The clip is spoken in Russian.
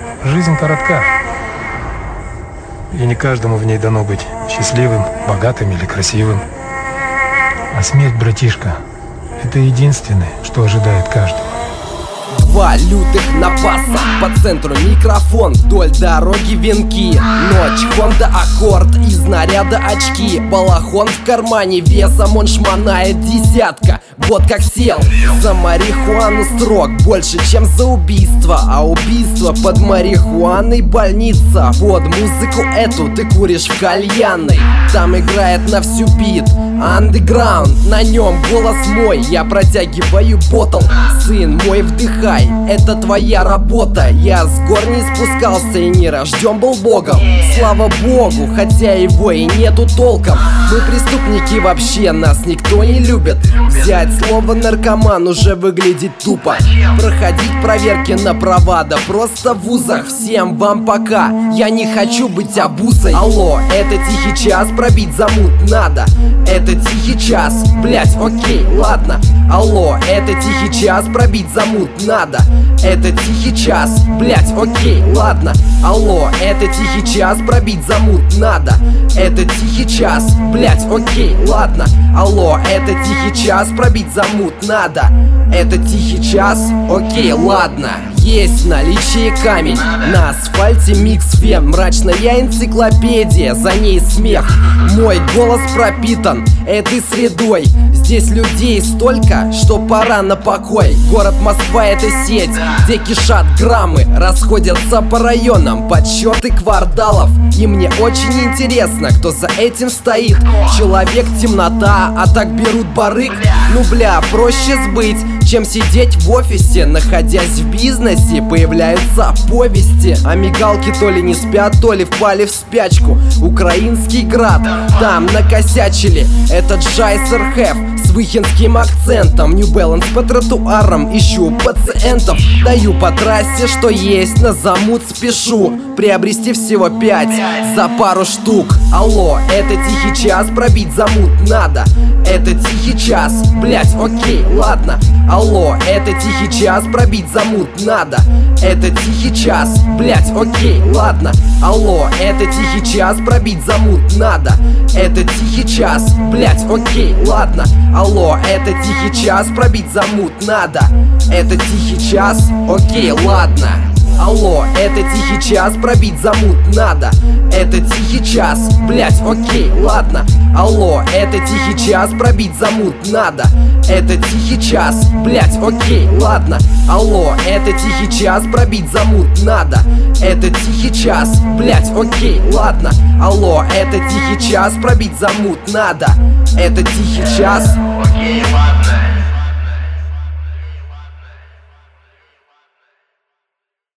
Жизнь коротка, и не каждому в ней дано быть счастливым, богатым или красивым. А смерть, братишка, это единственное, что ожидает каждого. Два лютых напаса, по центру микрофон, вдоль дороги венки. Ночь, Honda Accord, из наряда очки. Балахон в кармане, весом он шмонает десятка. Вот как сел, за марихуану срок больше, чем за убийство. А убийство под марихуаной больница. Вот музыку эту ты куришь в кальянной. Там играет на всю бит Underground, на нем голос мой. Я протягиваю ботл, сын мой, вдыхай, это твоя работа. Я с гор не спускался и не рожден был богом. Слава богу, хотя его и нету толком. Мы преступники вообще, нас никто не любит. Взять слово наркоман уже выглядит тупо. Проходить проверки на права, да просто в вузах. Всем вам пока, я не хочу быть обузой. Алло, это тихий час, пробить замут надо. Это тихий час, блять, окей, ладно. Алло, это тихий час, пробить замут надо. Это тихий час, блять, окей, ладно. Алло, это тихий час, пробить замут надо. Это тихий час, блять, окей, ладно. Алло, это тихий час, пробить замут надо. Это тихий час, окей, ладно. Есть в наличии камень, на асфальте микс-фен. Мрачная энциклопедия, за ней смех. Мой голос пропитан этой средой. Здесь людей столько, что пора на покой. Город Москва — это сеть, где кишат граммы. Расходятся по районам подсчеты кварталов. И мне очень интересно, кто за этим стоит. Человек — темнота, а так берут барык. Ну бля, проще сбыть, чем сидеть в офисе. Находясь в бизнесе, появляются повести. А мигалки то ли не спят, то ли впали в спячку. Украинский град, там накосячили. Этот Джайсер Хэв с выхинским акцентом. New Balance по тротуарам, ищу пациентов. Даю по трассе, что есть, на замут спешу. Приобрести всего 5 за пару штук. Алло, это тихий час, пробить замут надо. Это тихий час, блять, окей, ладно. Алло, это тихий час, пробить замут надо. Это тихий час, блять, окей, ладно. Алло, это тихий час, пробить замут надо. Это тихий час, блять, окей, ладно. Алло, это тихий час, пробить замут надо. Это тихий час, окей, ладно. Алло, это тихий час, пробить замут надо. Это тихий час, блять, окей, ладно. Алло, это тихий час, пробить замут надо. Это тихий час, блять, окей, ладно. Алло, это тихий час, пробить замут надо. Это тихий час, блять, окей, ладно. Алло, это тихий час, пробить замут надо. Это тихий час, окей, ладно.